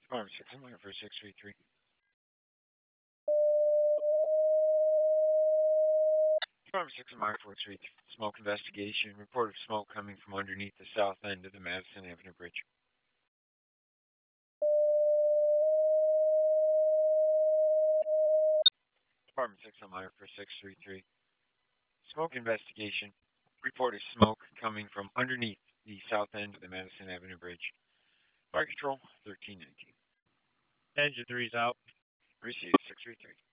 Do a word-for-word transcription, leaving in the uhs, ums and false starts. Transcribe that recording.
Department six, I'm looking for six three three. Department six, I'm looking for three three. Smoke investigation. Report of smoke coming from underneath the south end of the Madison Avenue Bridge. Department six, I'm looking for six three three. Smoke investigation. Report of smoke coming from underneath the south end of the Madison Avenue Bridge. Fire control, thirteen nineteen. Engine three's out. Received, six three three.